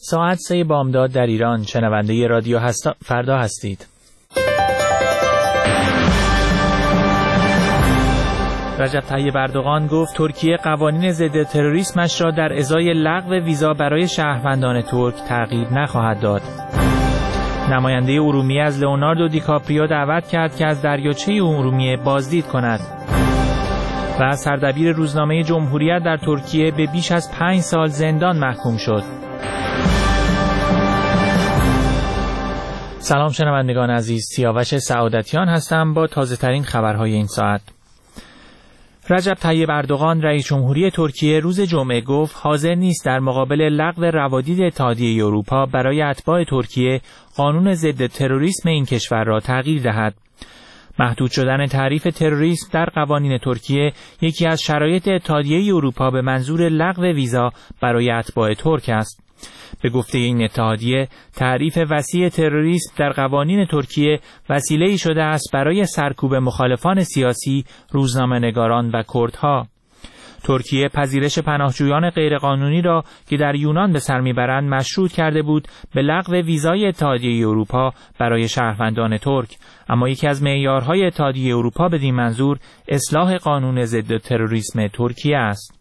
ساعت 3 بامداد در ایران. شنونده رادیو فردا هستید. رجب طیب اردوغان گفت ترکیه قوانین ضد تروریسمش را در ازای لغو ویزا برای شهروندان ترک تغییر نخواهد داد. نماینده ارومیه از لئوناردو دیکاپریو دعوت کرد که از دریاچه ارومیه بازدید کند. و سردبیر روزنامه جمهوریت در ترکیه به بیش از 5 سال زندان محکوم شد. سلام شنوندگان عزیز، سیاوش سعادتیان هستم با تازه ترین خبرهای این ساعت. رجب طیب اردوغان رئیس جمهوری ترکیه روز جمعه گفت حاضر نیست در مقابل لغو روادید اتحادیه اروپا برای اتباع ترکیه قانون ضد تروریسم این کشور را تغییر دهد. محدود شدن تعریف تروریسم در قوانین ترکیه یکی از شرایط اتحادیه اروپا به منظور لغو ویزا برای اتباع ترک است. به گفته این اتحادیه، تعریف وسیع تروریسم در قوانین ترکیه وسیله‌ای شده است برای سرکوب مخالفان سیاسی، روزنامه‌نگاران و کردها. ترکیه پذیرش پناهجویان غیرقانونی را که در یونان به سر میبرند مشروط کرده بود به لغو ویزای اتحادیه اروپا برای شهروندان ترک، اما یکی از معیارهای اتحادیه اروپا بدین منظور اصلاح قانون ضد تروریسم ترکیه است.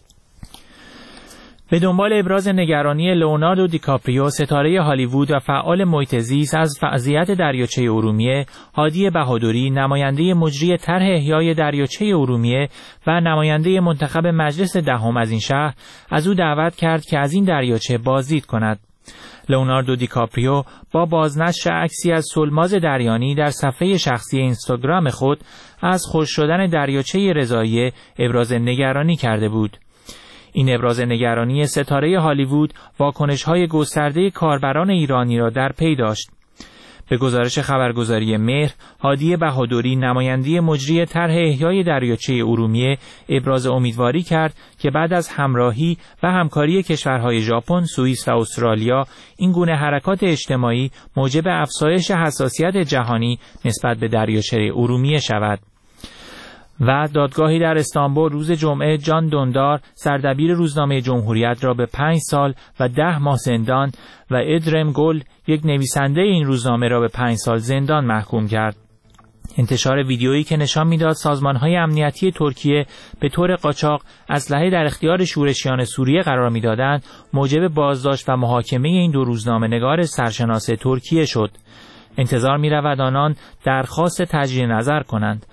به دنبال ابراز نگرانی لئوناردو دیکاپریو ستاره هالیوود و فعال محیط زیست از وضعیت دریاچه ارومیه، هادی بهادری نماینده مجری طرح احیای دریاچه ارومیه و نماینده منتخب مجلس دهم از این شهر از او دعوت کرد که از این دریاچه بازدید کند. لئوناردو دیکاپریو با بازنشر عکسی از سلماز دریانی در صفحه شخصی اینستاگرام خود از خشک شدن دریاچه رضاییه ابراز نگرانی کرده بود. این ابراز نگرانی ستاره هالیوود واکنش‌های گسترده کاربران ایرانی را در پی داشت. به گزارش خبرگزاری مهر، هادی بهادری نماینده مجری طرح احیای دریاچه ارومیه ابراز امیدواری کرد که بعد از همراهی و همکاری کشورهای ژاپن، سوئیس و استرالیا، این گونه حرکات اجتماعی موجب افزایش حساسیت جهانی نسبت به دریاچه ارومیه شود. و دادگاهی در استانبول روز جمعه جان دوندار سردبیر روزنامه جمهوریت را به 5 سال و 10 ماه زندان و ادرم گل یک نویسنده این روزنامه را به 5 سال زندان محکوم کرد. انتشار ویدیویی که نشان میداد سازمان‌های امنیتی ترکیه به طور قاچاق اسلحه در اختیار شورشیان سوریه قرار می‌دادند، موجب بازداشت و محاکمه این دو روزنامه‌نگار سرشناس ترکیه شد. انتظار می‌رود آنان درخواست تجدید نظر کنند.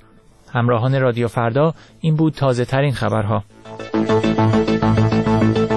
همراهان رادیو فردا، این بود تازه ترین خبرها.